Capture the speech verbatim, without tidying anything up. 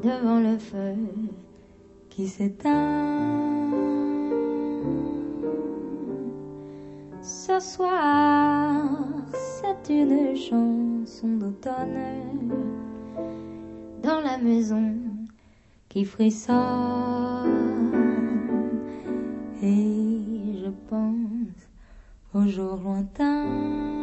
devant le feu qui s'éteint. Ce soir, c'est une chanson d'automne dans la maison qui frissonne. Et je pense aux jours lointains